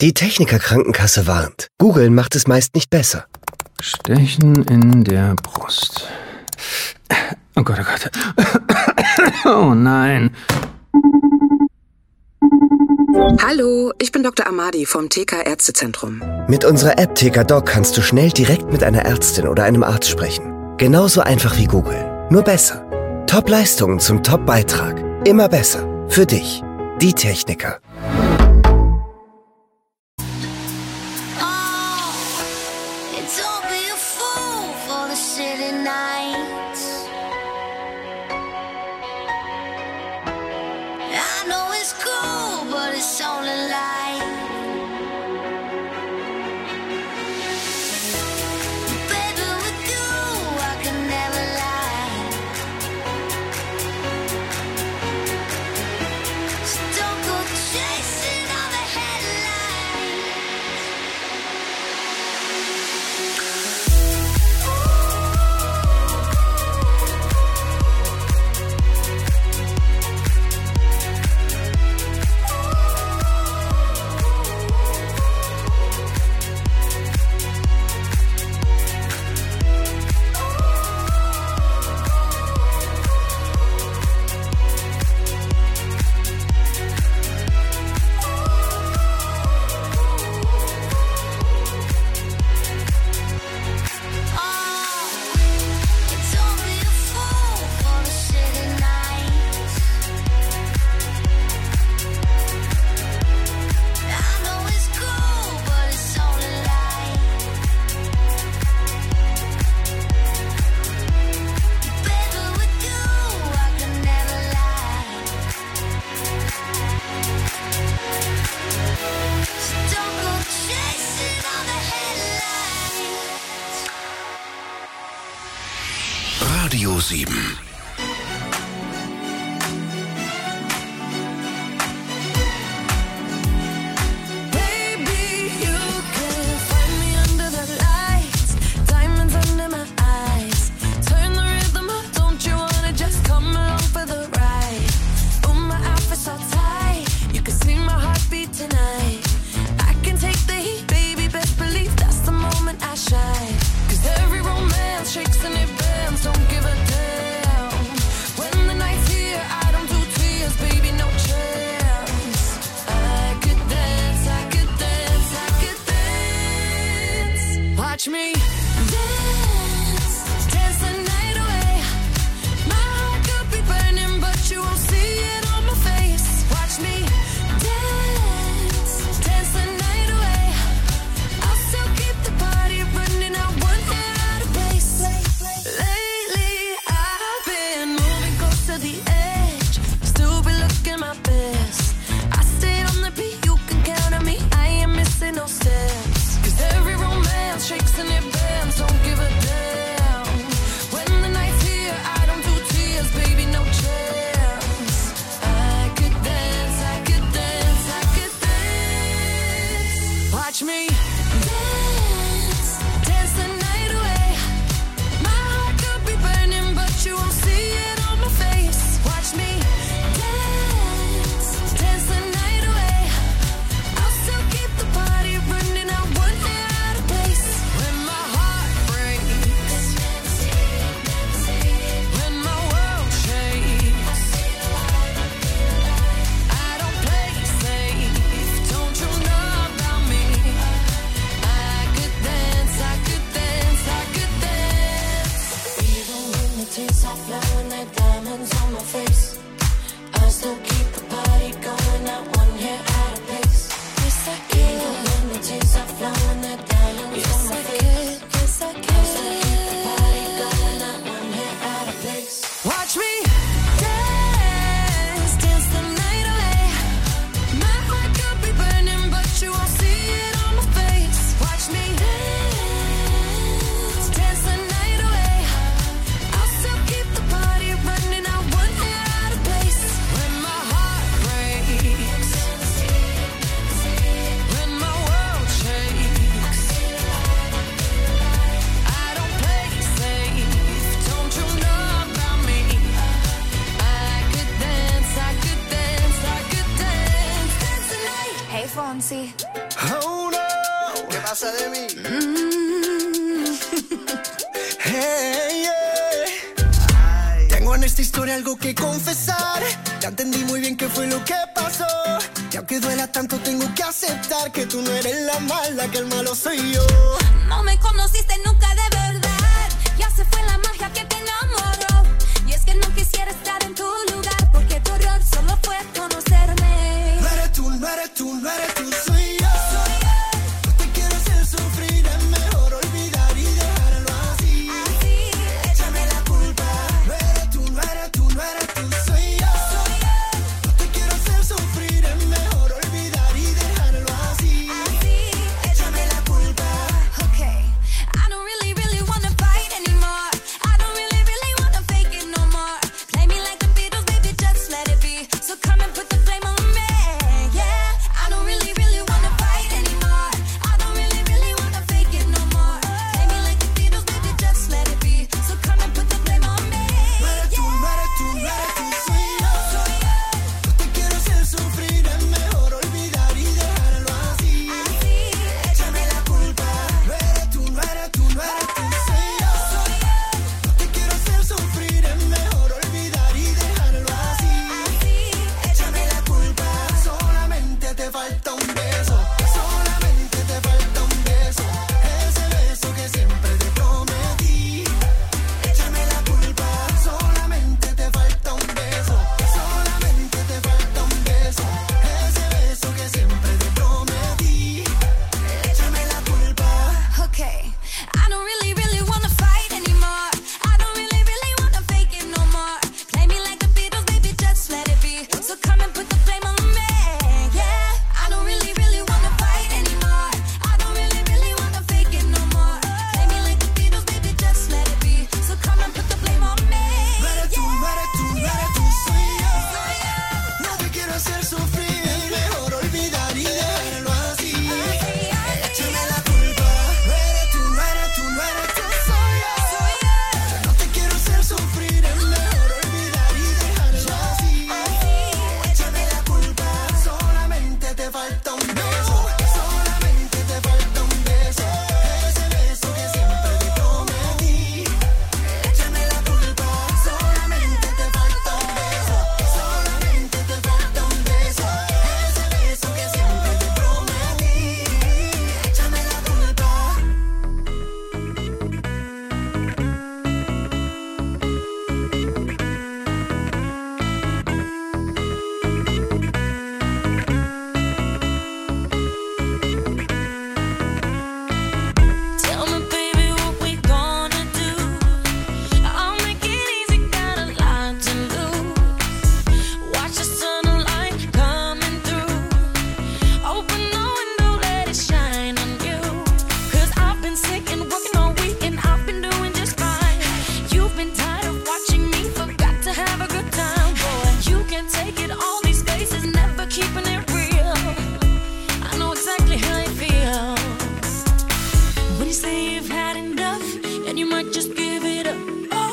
Die Techniker Krankenkasse warnt. Google macht es meist nicht besser. Stechen in der Brust. Oh Gott, oh Gott. Oh nein. Hallo, ich bin Dr. Amadi vom TK Ärztezentrum. Mit unserer App TK Doc kannst du schnell direkt mit einer Ärztin oder einem Arzt sprechen. Genauso einfach wie Google, nur besser. Top-Leistungen zum Top-Beitrag. Immer besser. Für dich. Die Techniker. Radio 7. Watch me dance, dance the night away. My heart could be burning, but you won't see it on my face. Watch me dance, dance the night away. I'll still keep the party running, I want it out of place. Lately I've been moving close to the edge, still be looking my best. I stay on the beat, you can count on me, I ain't missing no steps. 'Cause every romance shakes and it bends, don't give a damn. When the night's here, I don't do tears, baby, no chance. I could dance, I could dance, I could dance. Watch me dance, dance the night away. My heart could be burning, but you won't see it on my face. Watch me dance, dance the night away. I'll still keep the party running, I want it out of place. When my heart breaks, when my world shakes, I don't play safe, don't you know about me? I ¿Qué pasa de mí? Hey, yeah. Tengo en esta historia algo que confesar. Ya entendí muy bien qué fue lo que pasó. Y aunque duela tanto tengo que aceptar que tú no eres la mala, que el malo soy yo. No me conociste nunca de verdad. Ya se fue la magia que te enamoró. Y es que no quisiera estar en tu lugar, porque tu error solo fue conocerme. No eres tú, no eres tú, no eres tú, soy yo. No te quiero hacer sufrir, es mejor olvidar y dejarlo así. Échame la culpa. No eres tú, no eres tú, no eres tú, soy yo. No te quiero hacer sufrir, es mejor olvidar y dejarlo así. Échame la culpa. Okay, I don't really, really wanna fight anymore. I don't really, really wanna fake it no more. Play me like the Beatles, baby, just let it be. So come and put the flame on me, yeah. I don't really, really wanna fight anymore. I don't really, really wanna fake it no more. Play me like the Beatles, baby, just let it be. So come and put the flame on me, No eres tú, no eres tú, no eres tú, soy yo. No te quiero hacer sufrir, es mejor olvidar y dejarlo así. Échame la culpa. No eres tú, no eres tú, no eres tú, soy yo. No te quiero hacer sufrir, es mejor olvidar y dejarlo así. Échame la culpa. Solamente te falta un beso. Solamente te falta un beso. Ese beso que siempre te prometí. Échame la culpa. Solamente te falta un beso. Solamente te falta un beso. Ese beso que siempre te prometí. Échame la culpa. Okay, I don't really, really wanna fight anymore. I don't really, really wanna fake it no more. Play me like the Beatles, baby, just let it be. So come and put the flame on me, yeah. I don't really, really wanna fight anymore. I don't really, really wanna fake it no more. Play me like the Beatles, baby, just let it be. So come and put the flame on me, No eres tú, no eres tú, no eres tú, soy yo. No te quiero hacer sufrir, es mejor olvidar y dejarlo así. Échame la culpa. No eres tú, no eres tú, no eres tú, soy yo. No te quiero hacer sufrir, es mejor olvidar y dejarlo así. Échame la culpa. Solamente te falta un beso. Solamente te falta un beso. Ese beso que siempre te prometí. Échame la culpa. Solamente te falta un beso. Solamente te falta un beso. Ese beso que siempre te prometí. Échame la culpa. Tell me, baby, what we gonna do? I'll make it easy, got a lot to lose. Watch the sunlight coming through. Open the window, let it shine on you. 'Cause I've been sick and working all week and I've been doing just fine. You've been tired of watching me, forgot to have a good time, boy. You can take it, all these faces, never keeping it real. I know exactly how you feel. When you say you've had enough and you might just give it up.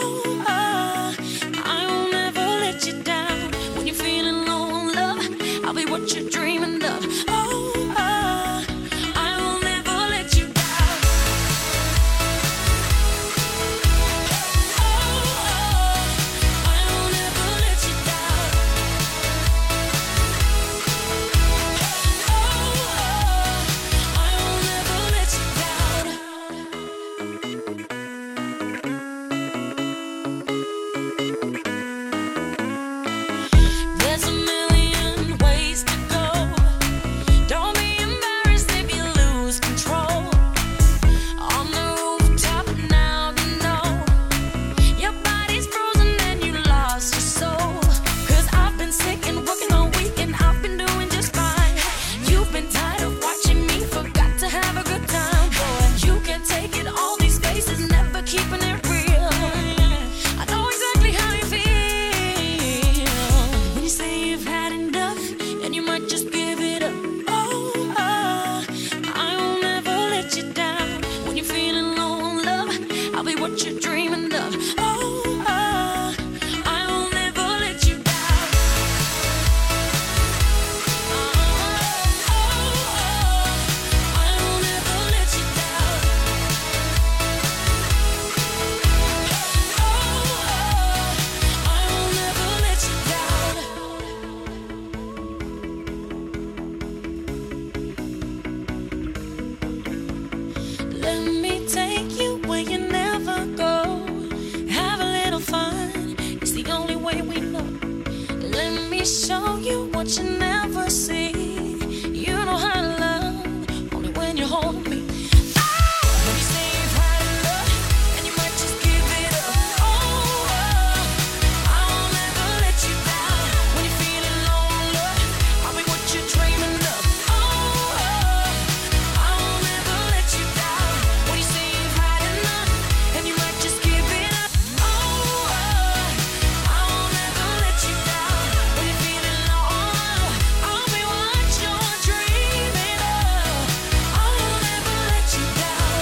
I won't ever let you down. When you're feeling low on love, I'll be what you're dreaming of. I will never let you down. I will never let you down. I will never let you down. what you never see. You know how to love only when you hold me. When you say you've had enough and you might just give it up. I'll never let you down. When you're feeling low, love, I'll be what you're dreaming of. I'll never let you down. When you say you've had enough and you might just give it up. I'll never let you down. When you're feeling low, I'll be what you're dreaming of. I'll never let you down.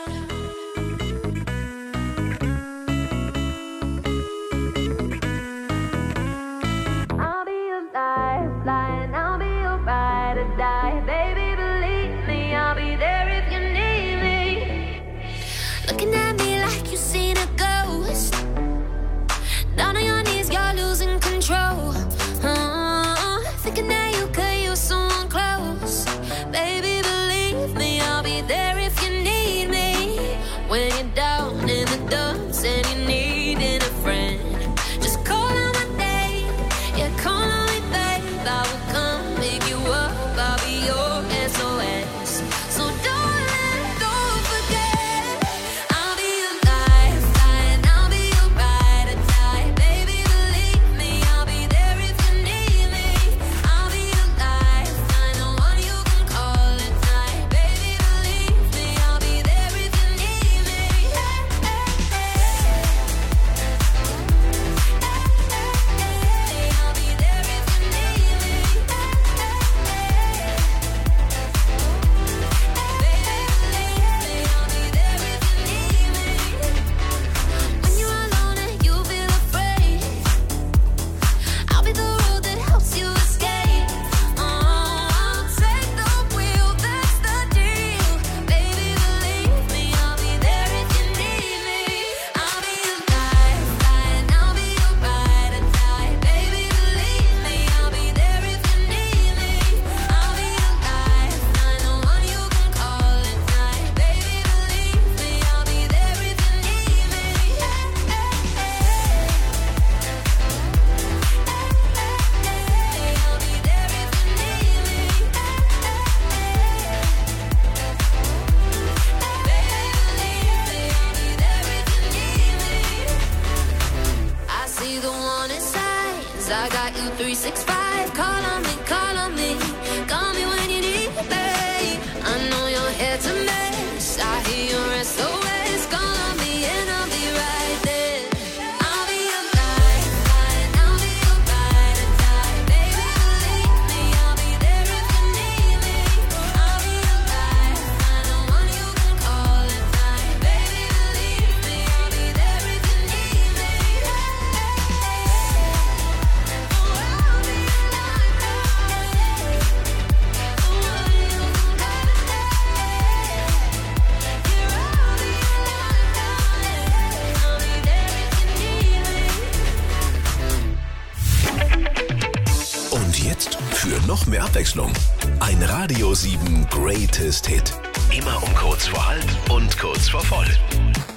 I'll be your lifeline, I'll be your ride or die. Baby, believe me, I'll be there if you need me. Looking at me like you've seen a ghost. Down on your knees, you're losing control. Thinking that you could use someone close. Baby, believe me, I'll be there if you need me. When you're down in the dumps and you're needing a friend, just call on my name. Yeah, call on me, babe. I will come pick you up. I'll be your SOS. So don't forget. I'll be your lifeline. I'll be your ride or die. Baby, believe me, I'll be there if you need me. I'll be your lifeline, the one you can call at night. Baby, believe me, I'll be there if you need me. I'll be there if you when you're alone and you feel afraid, I'll be the road that helps you escape. I'll take the wheel, that's the deal. Baby, believe me, I'll be there if you need me. I'll be your lifeline, I'll be your ride or die. Baby, believe me, I'll be there if you need me. I'll be your lifeline, the one you can call at night. Baby, believe me, I'll be there if you need me. I'll be there if you need me. I see the warning signs. I got you 365. Call on me, call on me. Call me when you need me, babe. I know your head's a mess. I hear your SOS. Call on me and I'll be right there. I'll be your lifeline. I'll be your ride or die. Baby, believe me, I'll be there if you need me. I'll be your lifeline, the one you can call at night. Baby, believe me, I'll be there if you need me. Und jetzt für noch mehr Abwechslung ein Radio 7 Greatest Hit. Immer um kurz vor halb und kurz vor voll.